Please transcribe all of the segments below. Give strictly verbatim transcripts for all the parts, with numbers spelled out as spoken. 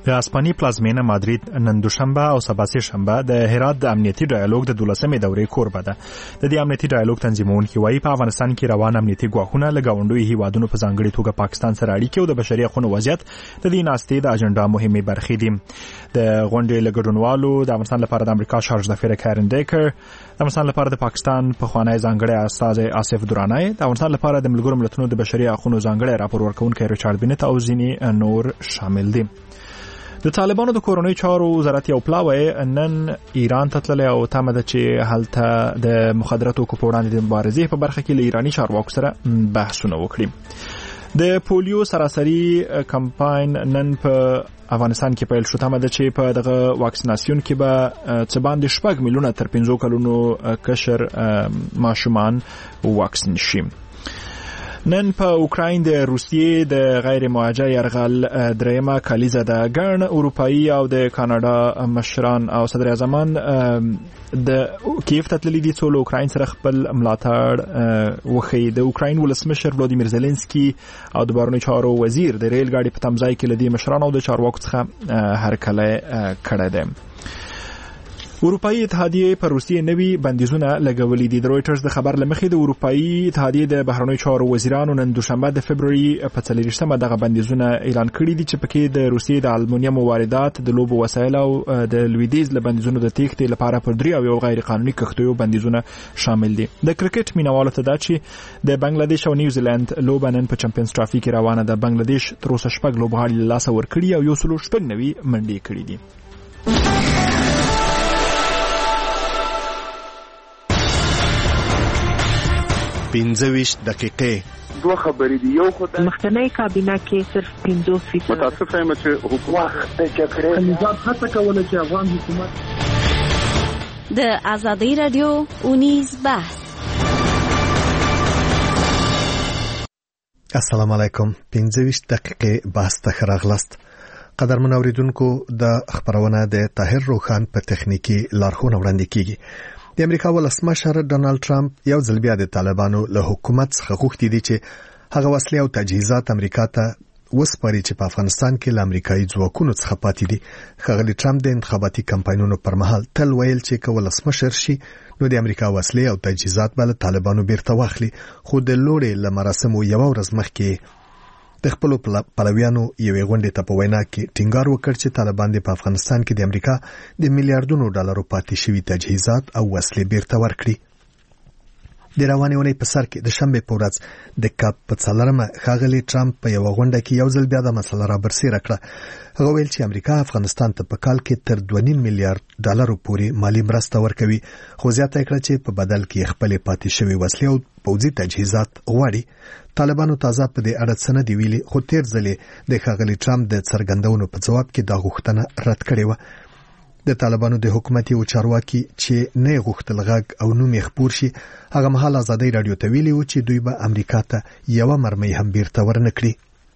د اسپانیې پلازمینه مادرید نن دوشنبه او سبا سه شنبه د هرات د امنیتي ډایالوګ د دولسمې دورې کوربه ده. د دې امنیتي ډایالوګ تنظیمونکي وایي په افغانستان کې روان امنیتي ګواښونه له ګاونډیو هیوادونو په ځانګړي توګه پاکستان سره اړیکې او د بشري حقوقو وضعیت د دې ناستې د اجنډا مهمې برخې دي. د غونډې له ګډونوالو د افغانستان لپاره د امریکا شارج دفیر کارن ډیکر، د افغانستان لپاره د پاکستان پخوانی ځانګړی استازی آصف دراني، د افغانستان لپاره د ملګرو ملتونو د بشري حقوقو ځانګړی راپور ورکونکي ریچارډ بینټ او ځینې نور شامل دي. د طالبانو د کورونی چارو وزارت یو پلاوی نن ایران ته تللی او تمه ده چې هلته د مخدراتو په وړاندې د مبارزې په برخه کې له ایرانی چارواکو سره بحثونه وکړي. د پولیو سراسري کمپاین نن په افغانستان کې پیل شو. تمه ده چې په دغه واکسیناسیون کې به څه باندې شپږ میلیونه تر پنځو کلونو کشر ماشومان واکسین شي. نن په اوکراین د روسیې د غیر موجه یرغل درېمه کلیزه ده. ګڼ اروپایي او د کاناډا مشران او صدر اعظمان د کیف ته تللي دي څو له اوکراین سره خپل ملاتړ وښیي. د اوکراین ولسمشر ولادیمیر زيلنسکي او د بهرنیو چارو وزیر د ریل ګاډي په تمځای کې له دې مشرانو او د چارواکو څخه هرکلی کړی دی. اروپایي اتحادیه پر روسیې نوي بندیزونه لګولي دي. د رويټرز د خبر لمخې د اروپایي اتحادیه د بهرنیو چارو وزیرانو نن دوشنبه د فبرवरी په څلورویشتمه دغه بندیزونه اعلان کړي دي چې پکې د روسیې د المونیم واردات، د لوبو وسایل او د لویدیز له بندیزونو د تېښتې لپاره پر درې او یو غیر قانوني کښتیو بندیزونه شامل دي. د کرکټ مینوالو ته دا چې د بنگلاديش او نیوزیلند لوبه نن په چمپیونز ټرافي کې روانه ده. بنگلاديش تر اوسه شپږ لوبغاړي له لاسه ورکړي او یو سلو شپږ نوي منډې کړي دي. پنځه دقیقې دوه خبرې دي. یو خو د مخکنی کابینه کې صرف پنځوس فیصد متاسفه یم چې حکومت د جګړې نظام هڅه کوله چې افغان حکومت د ازادي رادیو اونیز بحث. السلام علیکم. پنځه دقیقې بحث ته راغلاست. قدرمن اوریدونکو، د خبرونه د طاهر روخان په تخنیکی لارښوونه وړاندې کیږي. د امریکا ولسمشر ډونالد ټرمپ یو ځل بیا د طالبانو له حکومت څخه غوښتي دي چې هغه وسلې او تجهیزات امریکا ته وسپاري چې په افغانستان کې له امریکایي ځواکونو څخه پاتې دي. ښاغلي ټرمپ د انتخاباتي کمپاینونو پر مهال تل ویل چې که ولسمشر شي نو د امریکا وسلې او تجهیزات به له طالبانو بیرته واخلي، خو د لوړې له مراسمو یوه ورځ مخکې د خپلو پلویانو یوې غونډې ته په وینا کې ټینګار وکړ چې طالبان په افغانستان کې د امریکا د میلیارډونو ډالرو پاتې شوي تجهیزات او وسلې بیرته ورکړي. د روانې اونۍ په سر کې د شنبې په ورځ د کاپ په څلورمه ښاغلي ټرمپ په یوه غونډه کې یو ځل بیا د مسله رابرسېره کړه. هغه ویل چې امریکا افغانستان ته په کال کې تر دوه نیم میلیارډ ډالرو پورې مالي مرسته ورکوي، خو زیاته کړه چې په بدل کې خپلې پاتې شوي وسلې او پوځي تجهیزات غواړي. طالبانو تازه په دې اړه څه نه دی ویلي، خو تیر ځلې د ښاغلي ټرمپ د څرګندونو په ځواب کې دا غوښتنه رد کړې وه. د طالبانو د حکومتي او چارواکي چې نه غوښتل غږ او نوم یې خپور شي، هغه مهال ازادي رادیو ته ویلي و چې دوی به امریکا ته یوه مرمۍ هم بیرته ورنکړي.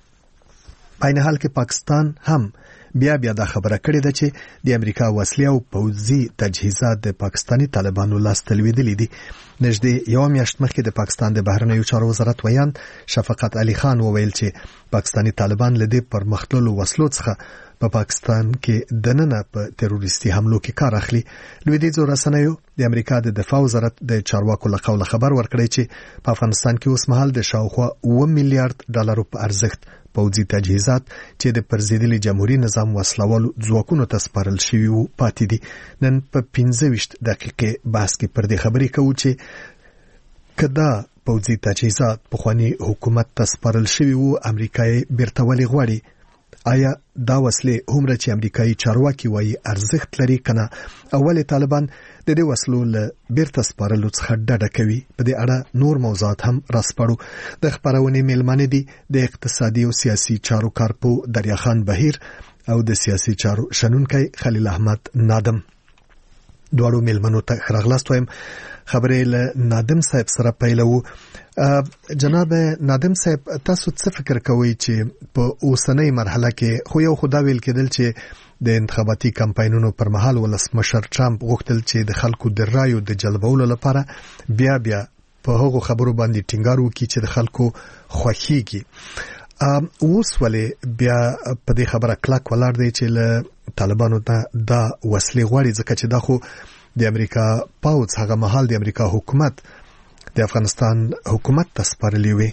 په عین حال کې پاکستان هم بیا بیا دا خبره کړې ده چې د امریکا وسلې او پوځي تجهیزات د پاکستانی طالبانو لاس ته لوېدلي دي. نږدې یوه میاشت مخکې د پاکستان د بهرنیو چارو وزارت ویان شفقت علي خان وویل چې پاکستانی طالبان له دې پرمختللو وسلو څخه په پاکستان کې دننه په تروریستي حملو کې کار اخلي. لویدیځو رسنیو د امریکا د دفاع وزارت د چارواکو له قوله خبر ورکړی چې په افغانستان کې اوس مهال د شاوخوا اوه میلیارډ ډالرو په ارزښت پوځي تجهیزات چې د پرځېدلي جمهوریت نظام وسلوالو ځواکونو ته سپارل شوي وو پاتې دي. نن په پنځه ویشت دقیقې بحث کې پر دې خبرې کوو چې که دا پوځي تجهیزات پخواني حکومت ته سپارل شوي وو، امریکا یې بیرته ولې غواړي؟ آیا دا وسلې هومره چې امریکایي چارواکي وایي ارزښت لري که نه؟ او ولې طالبان د دې وسلو له بیرته سپارلو څخه ډډه کوي؟ په دې اړه نور موضوعات هم راسپړو. د خپرونې میلمانه دي د اقتصادي او سیاسي چارو کارپو دریا خان بهیر او د سیاسي چارو شنونکی خلیل احمد نادم. دواړو میلمنو ته ښه راغلاست وایم. خبرې له نادم صاحب سره پیلوو. جناب نادم صاحب، تاسو څه فکر کوئ چې په اوسنۍ مرحله کې، خو یو خو دا ویل کېدل چې د انتخاباتي کمپاینونو پر مهال ولسمشر ټرمپ غوښتل چې د خلکو د رایو د جلبولو لپاره بیا بیا په هغو خبرو باندې ټینګار وکړي چې د خلکو خوښیږي. اوس ولې بیا په دې خبره کلک ولاړ دی چې له طالبانو ته دا وسلې غواړي ځکه چې دا خو د امریکا پاوځ هغه مهال د امریکا حکومت د افغانستان حکومت ته سپارلي وي.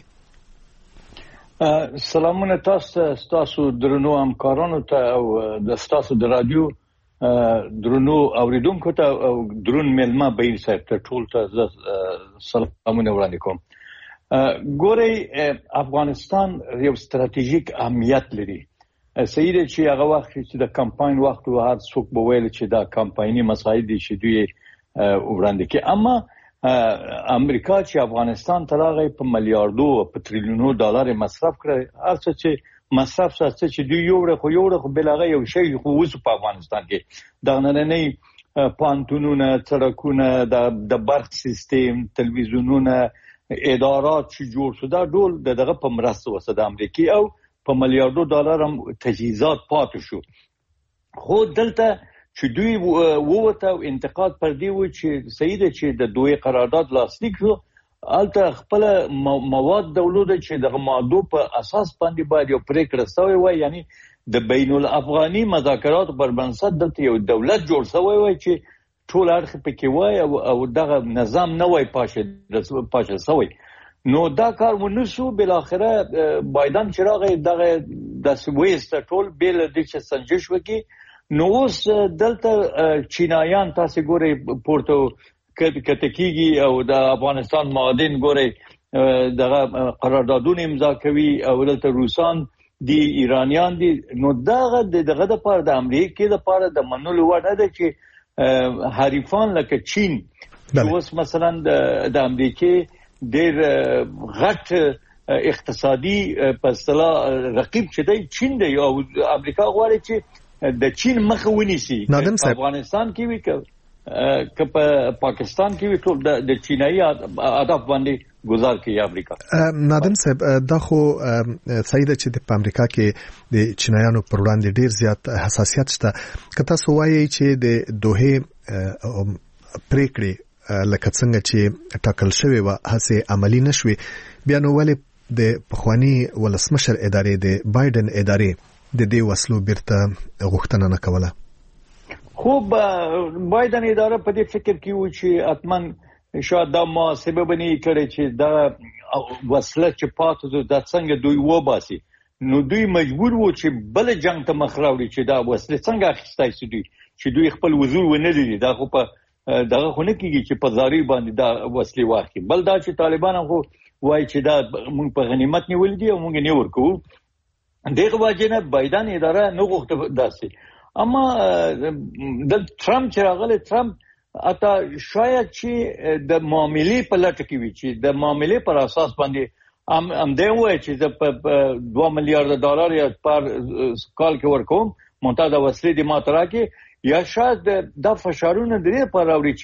سلامونه تاسو تاسو درنو همکارانو ته او د تاسو د رادیو درنو اوریدونکو ته او درون ملما بین صاحب ته ټول ته سلامونه وړاندې کوم. ګوري افغانستان یو ستراتیژیک اهمیت لري. صحیح دی چې هغه وخت چې د کمپاین وخت او هر څوک به ویل چې دا کمپایني مسایل دي چې دوی وړاندې کوي، اما امریکا چې افغانستان ته راغی په میلیارډو او په تریلیونو ډالر مصرف کړ، هر څه چې مصرف سره چې دوی یو ورخ یو ورخ بلغه یو شی خو اوس په افغانستان کې د نننۍ پانتونونه، سړکونه، د برق سیستم، تلویزیونونه، ادارات چې جوړ شو دا ډول دغه په مرسته وسه د امریکای او په میلیارډو ډالر هم تجهیزات پاتې شو. خو دلته چې دوی ووته او انتقاد پر دی و چې سیده چې د دوی قرارداد لاسلیک شو، البته خپل مواد دولت چې د ماده په اساس باندې باید یو پریکړه شوی وای، یعنی د بین الافغاني مذاکرات پر بنسټ دلته یو دولت جوړ شوی وای چې ټول اړخ پکې وای او دغه نظام نه وای پاشه پاشه شوی. نو دا کار ونشو، بل اخره بایدن چې راغی دغه د سویست ټول بل د چې سنجش وکي. نو اوس دلته چینایان تاسو ګوري پورتو کټکیږي او د افغانستان معادن ګوري دغه قراردادونه امضا کوي او دلته روسان دي، ایرانیان دي. نو دغه دغه د پاره د امریکای د پاره د منلو وړ ده چې حریفان لکه چین اوس مثلا د امریکای ډېر غټ اقتصادي په اصطلاح رقیب چې دی چین دی او امریکا غواړي چې د چین مخه ونیسي. افغانستان کې وی که په پاکستان کې وی ټول د چینایي هدف باندې گزار کوي امریکا. نادم صاحب دا خو صحیح ده چې په امریکا کې د چینایانو پر وړاندې ډیر زیات حساسیت شته. که تاسو وایي چې د دوه پریکړې لکه څنګه چې ټاکل شوی و هڅه عملی نشوي، بیا نو ولې د پخوانی ولسمشر ادارې د بایدن ادارې د دې وسلو بیرته غوښتنه نه کوله؟ خو بایدن اداره په دې فکر کې و چې اتمن شاید دا محاسبه بنی کړي چې دا وسله چې پاتې د څنګه دوی وباسي. نو دوی مجبور وو چې بل جنگ ته مخ راوړي چې دا وسله څنګه اخیستای شي، دوی چې دوی خپل وزور ونه لري. دا خو په دغه خو نه کیږي چې په زاري باندې دا وسلې واخلي. بل دا چې طالبان خو وایي چې دا موږ په غنیمت نیول دي او موږ نه ورکو. دغه واجنه بایدن اداره نه غوښته داسې. اما د ټرمپ چې راغله، ټرمپ اته شاید چې د معاملې په لټه کې وي چې د معاملې پر اساس باندې ام ام دی وایي چې په دوه میلیارډ ډالر یا پر کال کې ورکوم مونږ د وسلې د ماترا کې، یا شاید د فشارونه درې پر راوړي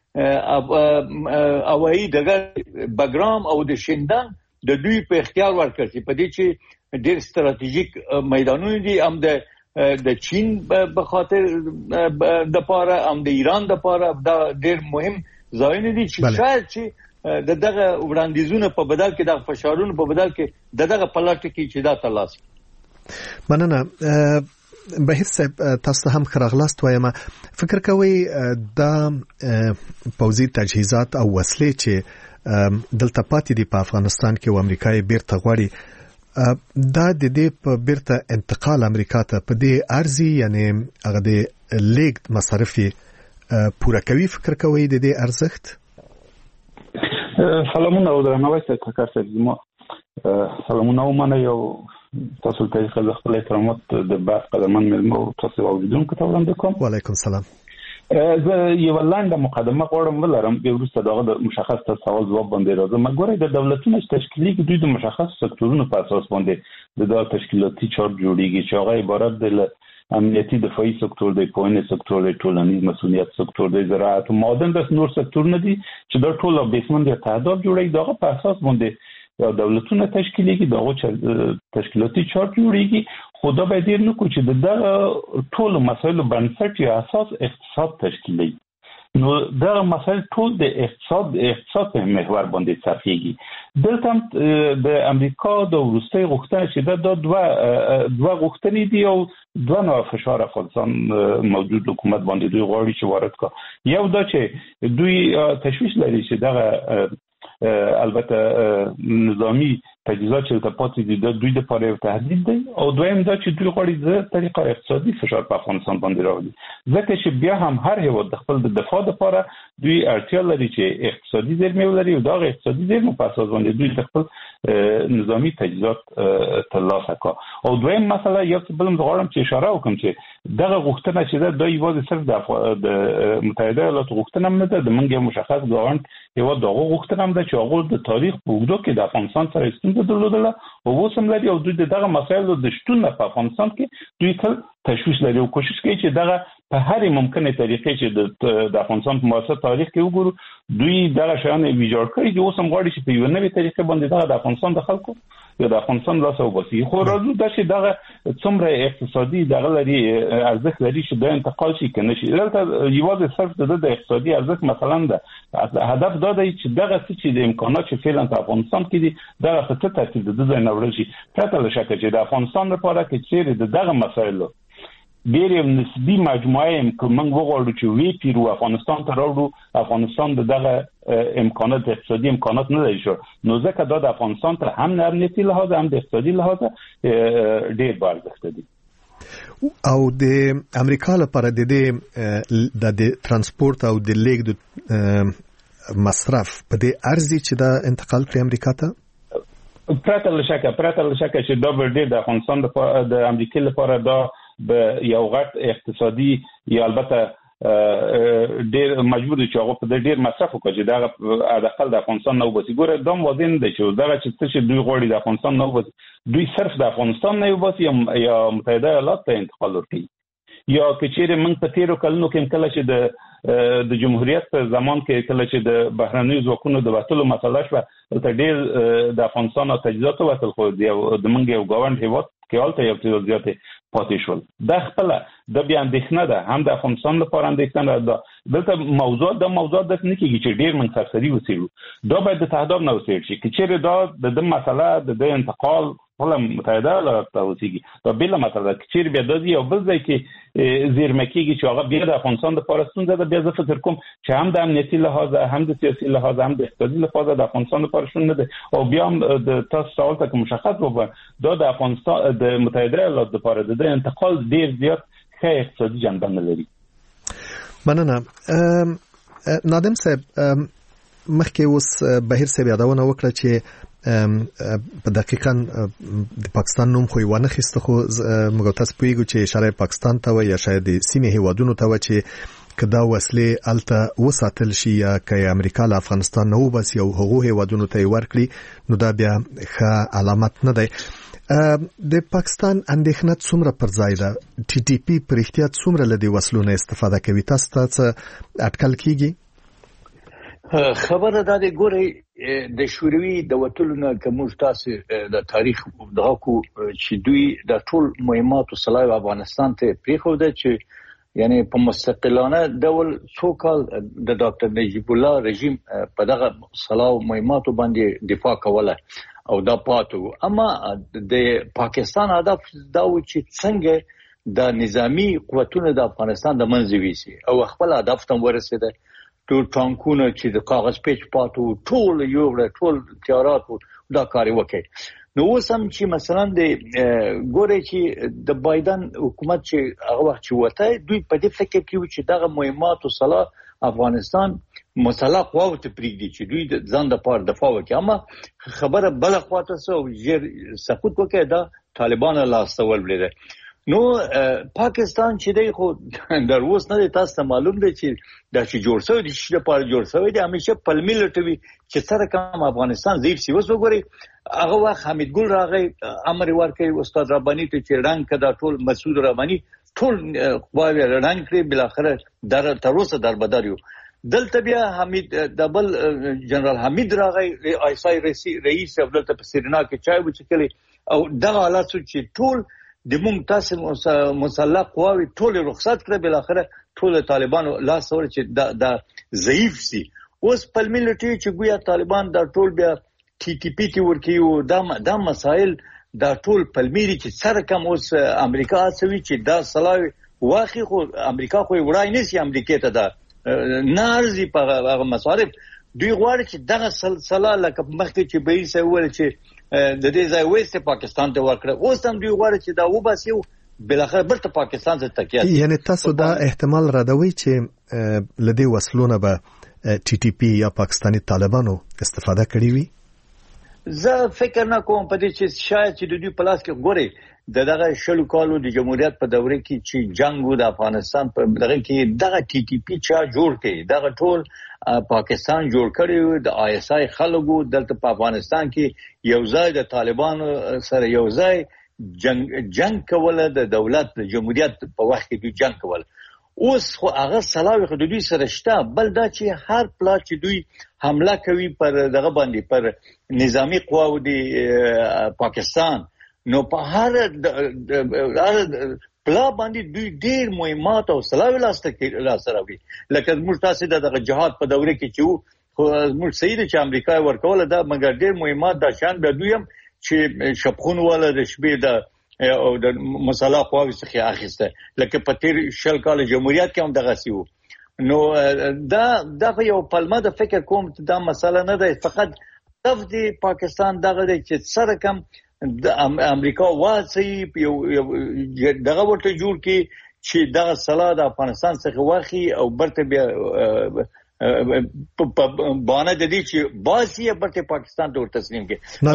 چې اوایي دغه بګرام او د شیندان د دوی په اختیار ورکړي په دې چې ډېر ستراتیژیک میدانونه دي، هم د د چین په خاطر د پاره هم د ایران د پاره دا ډېر مهم ځایونه دي چې شاید چې دغه وړاندیزونه په بدل کې د فشارونو په بدل کې دغه پلاټ کې چې دا ترلاسه. مننه بهیر صاحب، تاسو هم خراغلاست وایم. فکر کوئ دا پوځي تجهیزات او وسلې چې دلته پاتې دي په افغانستان کې او امریکا یې بیرته غواړي، دا د دې په بیرته انتقال امریکا ته په دې ارزي، یعنی هغه د لیګ مصارف پوره کوي؟ فکر کوئ د دې ارزښت؟ سلامونه او درناوی ستاسو ته کار ما سلامونه او منه یو تاسو ته خپل خپل احترامات د بعد قدمان ملمو تاسو اوریدونکو ته وړاندې کوم. وعلیکم السلام. زه یو لاندې مقدمه غواړم ولرم به وروسته دغه د مشخص سوال جواب باندې راځم. مګورې د دولتونو تشکیلي کې دوی د مشخص سکتورونو په اساس باندې د تشکیلاتي چارت جوړیږي چې هغه عبارت د امنیتي دفاعي سکتور دی، پوهنې سکتور دی، ټولنیز مسؤلیت سکتور دی، زراعت او معدن د نور سکتورونه دي چې دا ټول بیسمن د تعهدات جوړیږي. دغه په اساس باندې یا دولتونه تشکیلېږي، دغه تشکیلاتي چارت جوړیږي. خو دا باید نه کو چې د ټولو مسایلو بنسټ یا اساس اقتصاد تشکیلي. نو دا مسایل ټول د اقتصاد اقتصاد په محور باندې صرفيږي. دلته د امریکا د وروستي غوښتنه چې دا دوه دوه غوښتنې دي او دوه نوع فشار افغانستان موجود حکومت باندې دوی غواړي چې وارد کړي. یو دا چې دوی تشویش لري چې دغه البته نظامی تجهیزات چې د پاتې دي د دوی لپاره یو تهدید دی او دویم دا چې دوی غواړي د طریقه اقتصادي فشار په افغانستان باندې راوړي ځکه چې بیا هم هر هیواد د خپل د دفاع لپاره دوی اړتیا لري چې اقتصادي زیرمې ولري او دا اقتصادي زیرمې په اساس باندې دوی خپل نظامی تجهیزات ترلاسه کړي. او دویم مسله یو څه بل غواړم چې اشاره وکړم چې دغه غوښتنه چې دا یوازې صرف د متحده ایالاتو غوښتنه نه ده، د منګه مشخص ګاونډ یو دغه غوښتنه هم ده چې هغه د تاریخ په اوږدو کې د افغانستان سره ستونزې درلودله او اوس هم لري او دوی دغه مسایلو د شتون په افغانستان کې دوی تل تشویش لري او کوشش کوي چې دغه په هر ممکنه طریقې چې د افغانستان په معاصر تاریخ کې وګورو دوی دغه شیان ویجاړ کړي دي. اوس هم غواړي چې په یو نوې طریقې باندې دغه د افغانستان د خلکو یا د افغانستان لاس وباسي. خو راځو دا چې دغه څومره اقتصادي دغه لري ارزښت لري چې د انتقال شي کنه شي. دلته یوازې صرف د اقتصادي ارزښت مثلا د هدف دا دی چې دغه چې د امکانات چې فعلا په افغانستان کې دي دغه څه ترتیب د ځای نه ورشي پرته له شکه چې د افغانستان لپاره کې چیرې دغه مسایلو ډېر نسبی مجموعه موږ وغواړو چې وی پیرو افغانستان ته راوړو افغانستان دغه امکانات اقتصادي امکانات نه لري شو نو ځکه دا د افغانستان تر هم نه امنیتي لحاظ هم د اقتصادي لحاظ ډېر بارځخته دي. او د امریکا لپاره د دې د ترانسپورت او د لیک د مصرف په دې ارزي چې دا انتقال کړي امریکا ته پرته له شکه پرته له شکه چې دا ډېر د افغانستان د امریکا لپاره دا به یو غټ اقتصادي یا البته ډېر مجبور دي چې هغه په ډېر مصرف وکړي چې دا د خپل د افغانستان نو بسي ګوره دوم وزن دی چې دا چې دوی غواړي د افغانستان نو بسي دوی صرف د افغانستان نه بسي یا متحده ایالات ته انتقال ورکړي یا کچېره موږ په تیرو کلونو کې کله چې د د جمهوریت په زمان کې کله چې د بهرنیو ځواکونو د وټلو مسله شوه ته ډېر د افغانستان تجهیزات وټل خو د منګ یو ګاونډ هیواد کې الته یو څه زیاتې پاتې شول. دا خپل د بیا اندېښنه ده هم د افغانستان لپاره اندېښنه ده. دلته موضوع د موضوع د نه کېږي چې ډېر من سرسري وسیلو دا باید د تهداب نه وسیل شي کچېره دا د مسله د انتقال ولا متحده ایالات ته وسیږي دا بل مسله کچېره بیا د یو بل ځای کې زیرمه کېږي چې هغه بیا د افغانستان لپاره ستونزه ده. بیا زه فکر کوم چې هم د امنیتي لحاظ هم د سیاسي لحاظ هم د اقتصادي لحاظ د افغانستان لپاره شون نه ده او بیا هم د تاسو سوال ته مشخص وبه دا د افغانستان د متحده ایالات لپاره د انتقال ډیر زیات ښه اقتصادي جنبه نه لري. مننه. نادم صاحب مخکې اوس بهیر صاحب یادونه وکړه چې په دقیقاً د پاکستان نوم خو یې ونه خسته خو موږ تاسو پوهیږو چې اشاره پاکستان ته و یا شاید د سیمې هیوادونو ته و چې کدا وسلې الته وساتل شي یا که امریکا له افغانستان نه وباسي او هغه هیوادونو ته ورکړي نو دا بیا ښه علامت نه دی. د پاکستان اندېښنه څومره پر ځای ده؟ ټي ټي پی پر احتیاط څومره له دې وسلو نه استفاده کوي؟ تاسو ته اټکل کیږي؟ خبره دا دی ګورئ د شوروي د وټلو نه کوم تاسو د تاریخ دغه کو چې دوی د ټول مهمات او صلاح افغانستان ته پریخوده چې یعنی په مستقلانه ډول څو کال د ډاکټر نجیب الله رژیم په دغه صلاح او مهمات باندې دفاع کوله او دا پاتو. اما د پاکستان هدف دا و چې څنګه د نظامی قوتونو د افغانستان د منځ ویسي او خپل هدف ته ورسېده. ټول ټانکونه چې د کاغذ پیچ پاتو ټول یو ټول تیارات دا کار وکړي. نو اوس هم چې مثلا د ګوري چې د بایدن حکومت چې هغه وخت چې وته دوی په دې فکر کې چې دغه مهمات او صلاح افغانستان مسلح قواو ته پریږدي چې دوی د ځان د پاره دفاع وکړي. اما خبره بل خواته سو ژر سقوط وکړه دا طالبان لا استول بلیده. نو پاکستان چې دی خو در اوس نه تاسو معلوم دی چې دا چې جوړ شوی دی چې په جوړ شوی دی همیشه پلمی لټوي چې سره کوم افغانستان زیر سی وس وګوري. هغه وخت حمید ګل راغی امر ورکړي استاد ربانی ته چې رنگ کدا ټول مسعود ربانی ټول خواوی رنگ کړی بل اخر در تر اوسه در بدریو. دلته بیا حمید دبل جنرال حمید راغی آی اس آی رئیس دلته په سرینا کې چای وڅکلی او دغه حالات چې ټول د مونږ تاسو مسلح قواوي ټول رخصت کړ بل اخره ټول طالبانو لاس ور چې دا, دا ضعیف سي اوس په ملټي چې ګویا طالبان دا ټول بیا ټي ټي پی کې ورکیو دا دا مسائل دا ټول پلمیری چې سره کوم اوس امریکا سوي چې دا سلاوي واخی خو امریکا خو وړای نه سي امریکا ته دا نارزي په هغه مصارف دوی غواړي چې دغه سلسله لکه مخکې چې به یې سوال چې د دې ځای وست پاکستان ته ورکړه اوس هم دوی غواړي چې دا وباسي بلاخره برته پاکستان ته تکیه یعنی تاسو دا احتمال راډوي چې لدی وسلونه به ټي ټي پی یا پاکستانی طالبانو استفاده کړی وي زه فکر نه کوم په دې چې شاید چې د دوی پلاس کې ګوري د دغه شلو کالو د جمهوریت په دوره کې چې جنگ و د افغانستان په دغه کې دغه ټي ټي پی چا جوړ کړي دغه ټول پاکستان جوړ کړی د آی اس آی خلکو دلته په افغانستان کې یو ځای د طالبانو سره یو ځای جنگ جنگ کوله د دولت د جمهوریت په وخت کې دوی جنگ کوله اوس خو هغه سلاوي خو دوی سره شته بل دا چې هر پلا چې دوی حمله کوي پر دغه باندې پر نظامی قواو د پاکستان نو په هر پلا باندې دوی ډیر مهمات او سلاوي لاسته کې لاسراوي لکه موږ تاسو دغه جهاد په دوره کې چې خو موږ سید چې امریکا ورکول دا مګر ډیر مهمات د شان د دویم چې شپخون ولا د شپې د او د مسله قواوی څخه اخیسته لکه په تیر شل کال جمهوریت کې هم دغه سیو نو دا دغه یو پلمه د فکر کوم دا مسله نه ده فقط هدف د پاکستان دغه چې سره کم د امریکا واسي یو دغه ورته جوړ کی چې دغه صلاح د افغانستان څخه واخی او برته بیا په باندې د دې چې باسي برته پاکستان ته تسلیم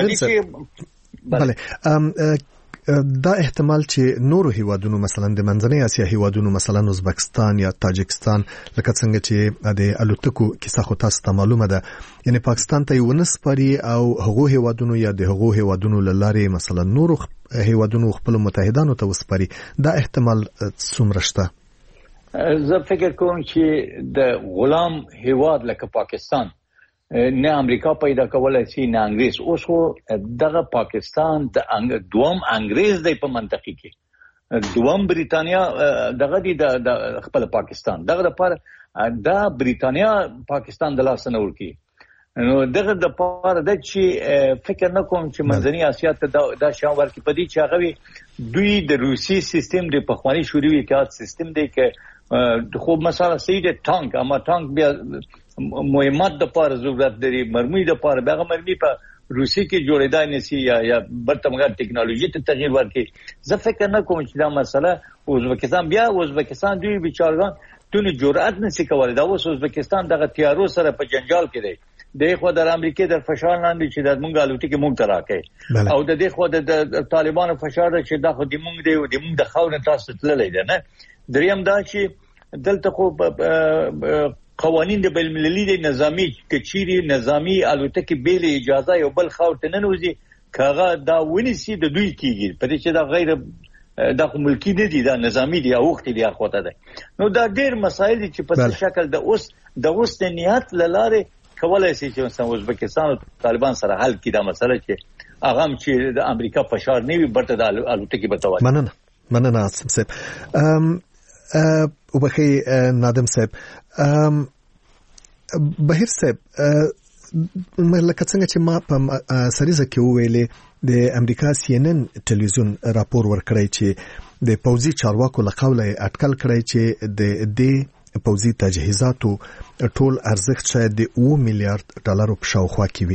کی بله دا احتمال چې نورو هیوادونو مثلا د منځنۍ اسیا هیوادونو مثلا ازبکستان یا تاجکستان لکه څنګه چې د الوتکو کیسه خو تاسو ته معلومه ده یعنی پاکستان ته یو نسپاري او هغه هیوادونو یا د هغه هیوادونو لاره مثلا نورو هیوادونو خپل متحدانو ته وسپاري دا احتمال څومره شته زه فکر کوم چې د غلام هیواد لکه پاکستان نه امریکا پیدا کولای شي نه انګریز اوس خو دغه پاکستان د دوم انګریز دی په منطقي کې دوم بریتانیا دغه دی د خپل پاکستان دغه لپاره د بریتانیا پاکستان د لاس نه ورکی نو دغه د پاره د چې فکر نه کوم چې منځنۍ اسیا ته دا شاو ورکی پدې چې هغه دوی د روسي سیستم د پخوانی شوروي کې سیستم دی کې خو مثلا سید ټانک اما ټانک بیا مهمات د پاره ضرورت لري مرمي د پاره هغه مرمي په روسي کې جوړېدای نشي یا یا برته مګر ټکنالوژي ته تغییر ورکړي زه فکر نه کوم چې دا مسله ازبکستان بیا ازبکستان دوی بیچارهان تونه جرأت نشي کولای دا اوس ازبکستان دغه تیارو سره په جنجال کې دی د خو د امریکای د فشار لاندې چې د مونږ الوتکې مونږ ته راکې او د دې خو د طالبانو فشار چې دا خو د مونږ دی او د مونږ د خاور تاسو تللې ده نه دریم دا چې دلته خو قوانین د بین المللي د نظامی کچيري نظامی الوتکې بیل اجازه یو بل خاور ته نه نوځي کاغه دا ونیسي د دوی کیږي په دې چې دا غیر د ملکی نه دي دا نظامی دي او وخت دي اخوته ده نو دا ډیر مسایل دي چې په شکل د اوس د اوس د نیت لاره کولای شي چې ازبکستان او طالبان سره حل کړي دا مسله چې هغه چې د امریکا فشار نه وي برته د الوتکې بتوي مننه مننه عاصم صاحب ام او بخي نادم صاحب ام بهیر صاحب لکه څنګه چې ما په سریزه کې ویلې د امریکا سی ان ان ټلویزیون راپور ورکړی چې د پوزي چارواکو لقوله اټکل کړی چې د دې پوزي تجهیزاتو ټول ارزښت شاید د اوه میلیارډ ډالرو په شاوخوا کې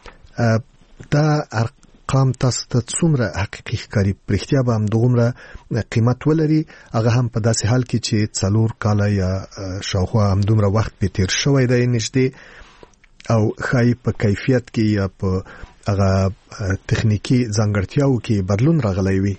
وي دا ارقام تاسو ته څومره حقيقي ښکاري پرختیا به هم دومره قیمت ولري هغه هم په داسې حال کې چې څلور کاله یا شاوخوا هم دومره وخت به تیر شوی دی نږدې او خای په کیفیت کې یا په هغه تخنیکی ځانګړتیاو کې بدلون راغلی وي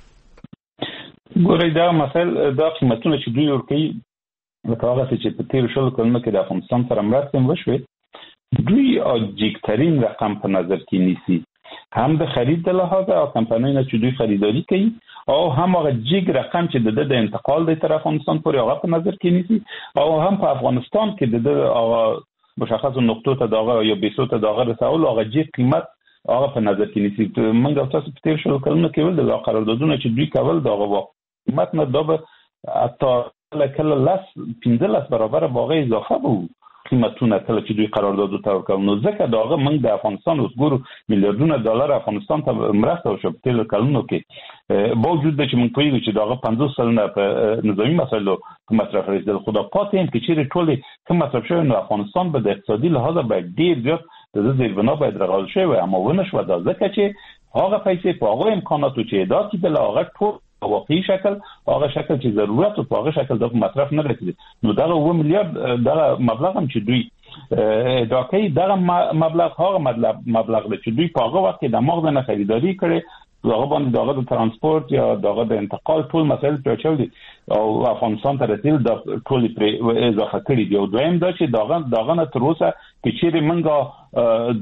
ګورئ دا مسائل دا قیمتونه چې دوی ورکوي لکه هغه چې په تیر شلو کلونو کې د افغانستان سره مرسته هم وشوې دوی جګترین رقم په نظر کې نیسي هم د خرید د لحاظه او کمپنیونه چې دوی خریداري کوي او هم هغه جګ رقم چې د د انتقال د طرف افغانستان پورې هغه په نظر کې نیسي او هم په افغانستان کې د هغه مشخص نقطو ته دغه یا بیسو ته دغه رسول هغه جګ قیمت هغه په نظر کې نیسي. موږ تاسو په تیر شلو کلونو کې ول د قراردادونه چې دوی کول دا هغه قیمت نه دا به حتی کله لاس پنځلس برابر باغ اضافه وو قیمتونه کله چې دوی قرارداد ته ورکول. نو ځکه دا هغه موږ د افغانستان اوسګورو میلیارډونه ډالر افغانستان ته مرسته وشو په تیر کلونو کې با وجود د چې موږ پوهیږو چې دا هغه پنځوس سلنه په نظامي مسایلو په مصرف رسیدل. خو دا پاتې هم کې چې ټولې کوم مصرف شوی نو افغانستان به د اقتصادي لحاظ باید ډیر زیات د زیربنا باید رغول شي اما ونه شو. دا ځکه چې هغه پیسې په هغه امکاناتو چې ادا کیدل هغه ټول واقعي شکل هغه شکل چې ضرورت او په هغه شکل د مصرف نه رسیدي. نو دا اوه میلیارډ دا مبلغ هم چې دوی دا کوي دا مبلغ هغه مبلغ چې دوی په هغه وخت د مغز نه خریداري کړي دغه باندې دغه د ترانسپورت یا دغه د انتقال ټول مسایل پېچل دي او افغانستان ته رسیدل د ټول پر اضافه کړي دي. او دویم دا چې دغه دغه نه تر اوسه چې چیرې منګه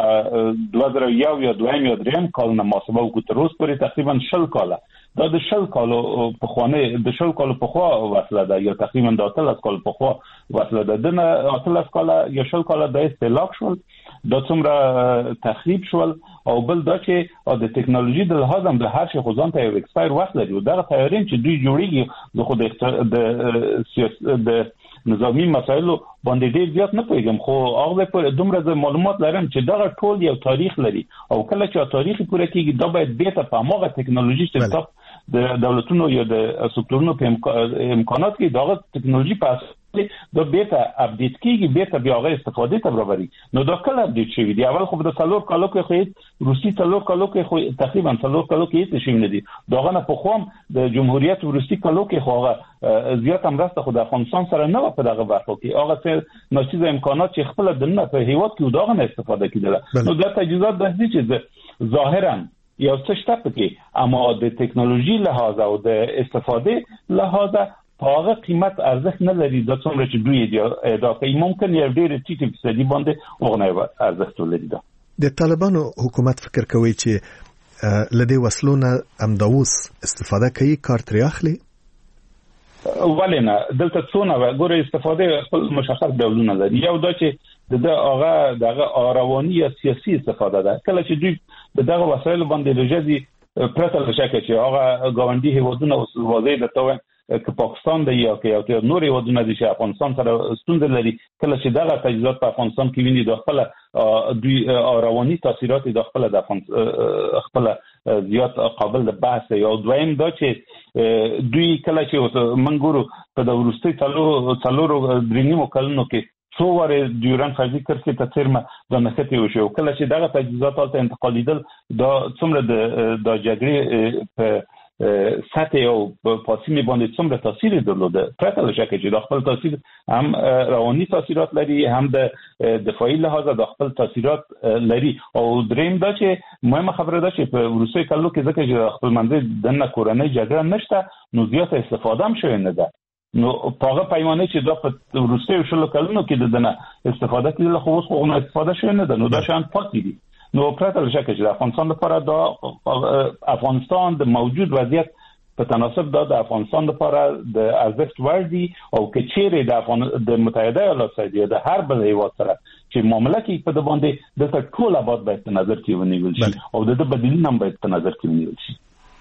د دوه زره یو یا دویم یا دریم کال نه محاسبه وکړو تر اوسه پورې تقریبا شل کاله دا د شل کالو په خوانه د شل کالو په خوا وصله ده یا تقریبا د اتلس کال په خوا وصله ده. د اتلس کال یا شل کال د استهلاک شول د څومره تخریب شول او بل دا چې د ټکنالوژي د لحاظ هم د هر شي خو ځان ته یو ایکسپایر وخت لري او دغه تیارین چې دوی جوړیږي د خود د سیاست د نظامی مسایلو باندې ډیر زیات نه پوهیږم خو هغه په دومره د معلومات لرم چې دغه ټول یو تاریخ لري او کله چې تاریخ پوره کیږي دا باید بیرته په هغه ټکنالوژي چې د دولتونو یا د سکتورونو په امکانات کې دغه ټکنالوژي په اساس دا بیرته اپډیټ کیږي بیرته بیا هغه استفاده ته برابري. نو دا کله اپډیټ شوی دی اول خو د څلور کالو کې خو روسي څلور کالو کې خو تقریبا څلور کالو کې هیڅ شي نه دي. داغه نه په خوام د جمهوریت روسي کالو کې خو هغه زیات امرسته خو د افغانستان سره نه په دغه برخه کې هغه څه ناچیز امکانات چې خپل د نه په هیواد کې داغه نه استفاده کیدله. نو دا تجهیزات د دې چې ظاهرا یو څه شته پکې اما د ټکنالوژي لحاظ او د استفاده لحاظ په هغه قیمت ارزښت نه لري د څومره چې دوی دی ادا کوي. ممکن یو ډیر ټیټ فیصدي باندې وغنه ارزښت ولري. دا د طالبانو حکومت فکر کوي چې لدی وسلونه امداوس استفاده کوي کار تر اخلي ولنه دلته څونه ګوره استفاده خپل مشخص ډولونه لري. یو دا چې د هغه دغه رواني یا سیاسي استفاده ده کله چې دوی دغه وسایل باندې رجدي پرته لشکه چې هغه ګاونډي هیوادونه او وزیر د توه که پاکستان دی یا که یو نوري ودونه دي چې افغانستان سره ستونزې لري کله چې دغه تجهیزات په افغانستان کې ویني د خپل دوی رواني تاثیرات د خپل د خپل زیات قابل د بحث یا دویم دا چې دوی کله چې منګورو په د ورستي څلورو څلورو درینیمو کلونو کې څو واره دیوران فرضي کرکې ته ترمه د نښتې وشو کله چې دغه تجهیزات ته انتقالیدل دا څومره د د جګړې په سطح او پاسینه باندې څومره تاثیر درلوده پرته له شکه چې د خپل تاثیر هم رواني تاثیرات لري هم د دفاعي لحاظ د خپل تاثیرات لري. او دریم دا چې مهمه خبره ده چې په روسي کلو کې ځکه چې خپل منځ د نه کورنۍ جګړه نشته نو زیاته استفاده هم شوی نه ده. نو په هغه پیمانه چې د په روسي شلو کلونو کې د نه استفاده کیدل خو اوس خو نه استفاده شوی نه ده. نو دا شان پاتې دي. نو پرته له شکه چې د افغانستان لپاره دا افغانستان د موجود وضعیت په تناسب دا د افغانستان لپاره د ارزښت وړ دي او که چیرې د افغان د متحده ایالات سره د هر بل هیواد سره چې معامله کې په د باندې د ټول آباد باید په نظر کې ونیول شي او د بدیلونه هم باید په نظر کې ونیول شي.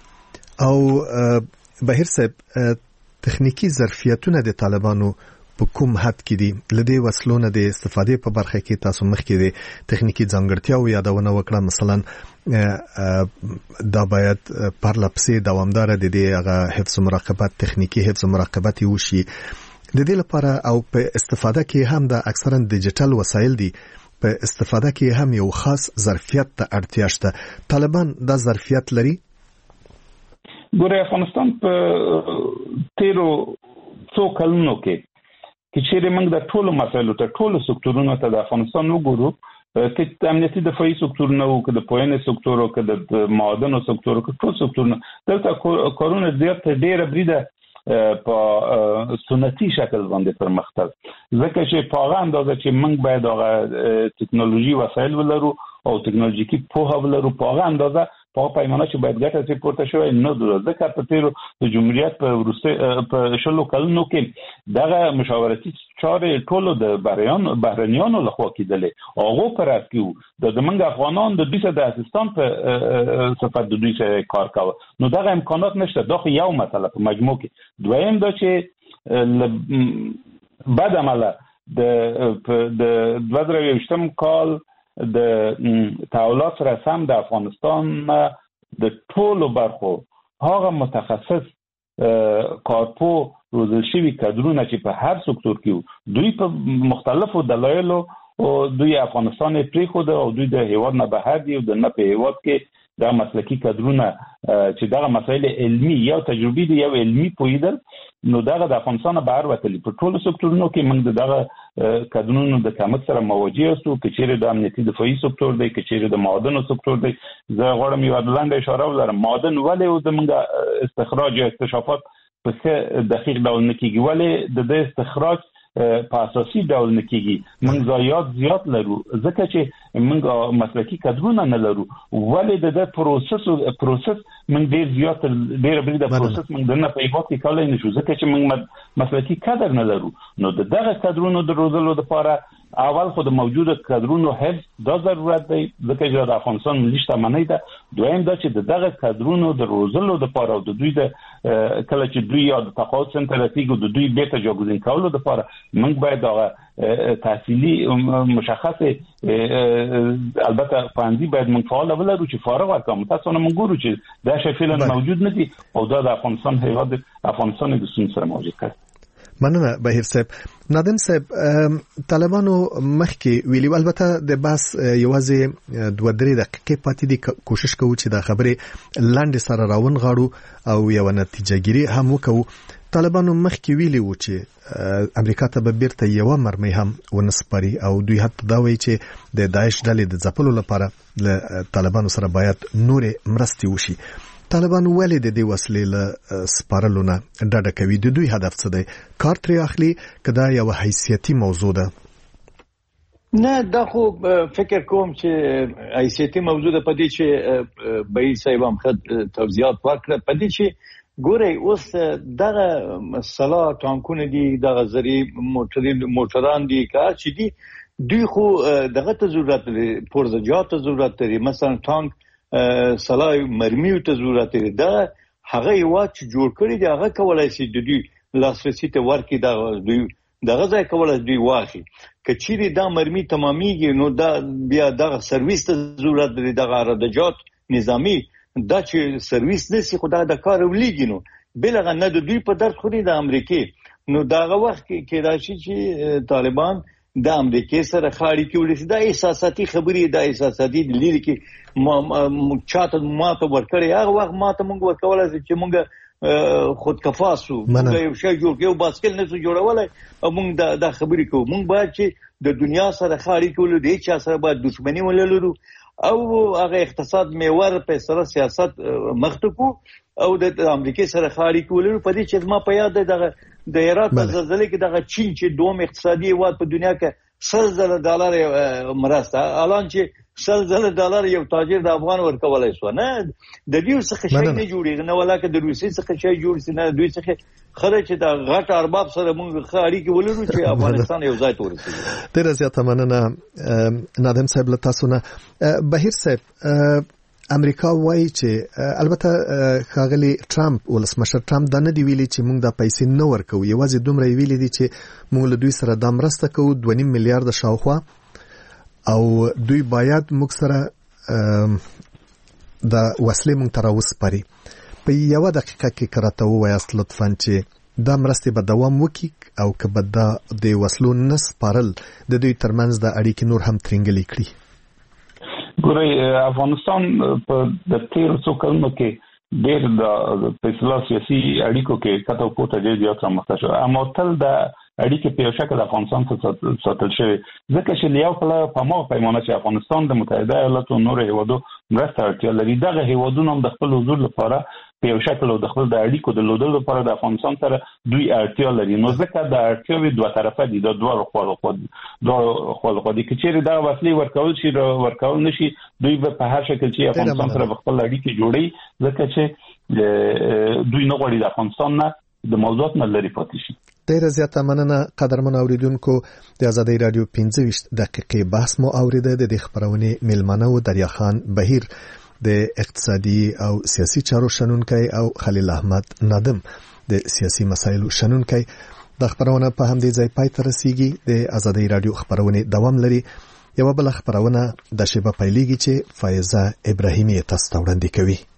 او بهیر صاحب تخنیکی ظرفیتونه د طالبانو په کوم حد کې دي لدی وسلونه د استفادې په برخه کې تاسو مخکې د تخنیکی ځانګړتیاو یادونه وکړه مثلا دا باید پرلپسې دوامدار د دې هغه حفظ مراقبت تخنیکی حفظ مراقبت وشي د دې لپاره او په استفاده کې هم د اکثرا ډیجیټل وسایل دي په استفاده کې هم یو خاص ظرفیت ته اړتیا شته. طالبان دا ظرفیت لري. ګوره افغانستان په تیرو څو کلونو کې چې چیرې موږ د ټولو مسایلو ته ټولو سکتورونو ته د افغانستان وګورو چې د امنیتي دفاعي سکتورونه او که د پوهنې سکتور او که د معادنو سکتور او که ټول سکتورونه دلته کارونه زیات ډېره بریده په سنتي شکل باندې پرمختګ ځکه چې په هغه اندازه چې موږ باید هغه ټکنالوژي وسایل ولرو او ټکنالوژیکي پوهه ولرو په هغه اندازه په پیمانه چې باید ګټه چې پورته شوی نه ده. ځکه په تیرو د جمهوریت په وروسته په شلو کلونو کې دغه مشاورتي چارې ټولو د بهرنیانو بهرنیانو لخوا کېدلې. هغه پر اسکیو د زمونږ افغانان د دوی سره د اسستان په صفت د دوی سره کار کاوه. نو دغه امکانات نشته. دا خو یو مسله په مجموع کې. دویم دا چې بعد عمله د د دوه زره یوویشتم کال د تحولات سره سم د افغانستان د ټولو برخو هغه متخصص کارپو روزل شوي کادرونه چې په هر سکتور کې دوی په مختلفو دلایلو او دوی افغانستان پریښود او دوی د هیواد نه بهر دي او د نه په هیواد کې دا مسلکی کادرونه چې دغه مسایل علمي یا تجربي دي یا علمي پویدل نو دغه د افغانستان بهر وتلی. په ټولو سکتورونو کې موږ دغه کادرونو د کمښت سره مواجه یو. کچېره د امنیتي دفاعي سکتور دی، کچېره د معادنو سکتور دی. زه غواړم یو لنډه اشاره ولرم. معادن ولې زموږ استخراج یا اکتشافات په څه دقیق ډول نه کیږي؟ ولې د دې استخراج په اساسي ډول نه کیږي؟ موږ ضایعات زیات لرو ځکه چې موږ مسلکی کادرونه نه لرو. ولې د دې پروسس پروسس موږ ډیر زیات ډیر بری د پروسس موږ نه په هیواد کې کولای نشو ځکه چې موږ مسلکی کادر نه لرو. نو د دغه کادرونو د روزلو لپاره اول خو د موجوده کادرونو حفظ دا ضرورت دی ځکه چې د افغانستان ملي شتمنۍ ده. دویم دا چې دغه کادرونو د روزلو لپاره او د دوی د کله چې دوی یا د تقاعد سنټر رسیدو د دوی بیرته جاګزین کولو لپاره موږ باید هغه تحصیلي مشخص البته فاندي باید موږ فعال ولرو چې فارغ ورکوم. تاسو نه موږ ګورو چې دا شی فعلا موجود نه دي او دا د افغانستان هیواد افغانستان د ستونزې سره مواجه کوي. مننه بهیر صاحب. نادم صاحب طالبانو مخکې ویلي البته د باس یوازې دوه درې دقیقې پاتې دي کوشش کوو چې دا خبرې لاندې سره راون غاړو او یو نتیجه ګیری هم وکړو. طالبانو مخکې ویلي و چې امریکا ته به بیرته یو مرمۍ هم ونسپاري او دوی حتی دا وایي چې د داعش ډلې د ځپلو لپاره له طالبانو سره باید نورې مرستې وشي. طالبان ولې د دې وسلې له سپارلو نه ډډه کوي؟ د دوی هدف څه دی؟ کار ترې اخلي که دا یو حیثیتي موضوع ده؟ نه دا خو فکر کوم چې حیثیتي موضوع ده. په دې چې بهیر صاحب هم خد توضیحات ورکړه. په دې چې ګورئ اوس دغه سلا ټانکونه دي، دغه زری موټران دي، کار چې دي دوی خو دغه ته ضرورت لري، پرزجات ته ضرورت لري. مثلا ټانک سلای مرمیو ته ضرورت لري. دا هغه یو چې جوړ کړی دی هغه کولای شي د دوی لاسرسي ته ورکړي. دا دوی دغه ځای کولای دوی واخلي. که چیرې دا مرمي تمامېږي نو دا بیا دغه سرویس ته ضرورت لري، دغه ردجات نظامی دا چې سرویس نسی خو دا د کار ولېږي. نو بلغه نه د دوی په درد خوري د امریکې. نو دغه وخت کې کېدای شي چې طالبان د امریکای سره خاړي کې ولې دا احساساتي خبرې د احساساتي لیدل کې ما چاته ماته ورکړی هغه وخت ماته مونږ ورکولای چې مونږ خودکفاسو مونږ یو شی جوړ کړو باسکل نه جوړولای او مونږ دا خبرې کوو. مونږ باید چې د دنیا سره خاړي کې ولې د چا سره باید دښمنی ولرو او هغه اقتصاد میوه په سره سیاست مختکو او د امریکای سره خاړي کې ولرو. په دې چې ما په یاد دغه د هرات په زلزلې کې دغه چین چې دوم اقتصادي هیواد په دنیا کې سل زره ډالر مرسته الان چې سل زره ډالر یو تاجر د افغان ورکولای شو. نه د دې څخه شي نه جوړیږي نه ولا که د روسي څخه شي جوړ سي نه دوی څخه خره چې دا غټ ارباب سره مونږ خاړي کې ولرو چې افغانستان یو ځای ته ورسېږي. ډېر زیاته مننه نادم صاحب له تاسو نه. بهیر صاحب امریکا وایي چې البته ښاغلي ټرمپ ولسمشر ټرمپ دا نه دی ویلي چې موږ د پیسې نه ورکو، یوازې دومره ویلي دي چې موږ له دوی سره دا مرسته کوو دوه نیم میلیارډ شاوخوا او دوی باید موږ سره د وسلې موږ ته راوسپاري. په یوه دقیقه کې که راته ووایاست لطفا چې دا مرستې به دوام وکړي او که به دا د وسلو نه سپارل د دوی ترمنځ د اړیکې نور هم ترینګلې کړي؟ ګورئ افغانستان په د تیرو څو کلونو کې ډېر د اصلاح سیاسي اړیکو کې کته او پورته ډېر زیات رامخته شو، اما تل د اړیکې په یو شکل افغانستان څخه ساتل شوی ځکه چې یو کله په ما پیمانه چې افغانستان د متحده ایالاتو نور هیوادو مرسته اړتیا لري. دغه هیوادونه هم د خپل حضور لپاره په یو شکل او د خپل د اړیکو د لودلو لپاره د افغانستان سره دوی اړتیا لري. نو ځکه د اړتیاوې دوه طرفه دي، د دوه خواو خو دوه خواو خو دي چې دا وسلې ورکول شي ورکول نشي، دوی په هر شکل چې افغانستان سره خپل اړیکې جوړي، ځکه چې دوی نه غواړي د افغانستان نه د موضوعات نه لري پاتې شي. ډیره زیاته مننه قدرمن اوریدونکو. د آزادۍ رادیو پنځه ویشت دقیقې بحث مو اوریده. د دې خبرونې میلمنه و دریا خان بهیر د اقتصادي او سیاسي چارو شنونکي او خلیل احمد نادم د سیاسي مسایلو شنونکي. د خبرونه په همدې ځای پای ته رسیږي. د آزادۍ رادیو خبرونه دوام لري. یو بل خبرونه د شیبه پیلېږي چې فایزه ابراهیمي تاسو ته وړاندې کوي.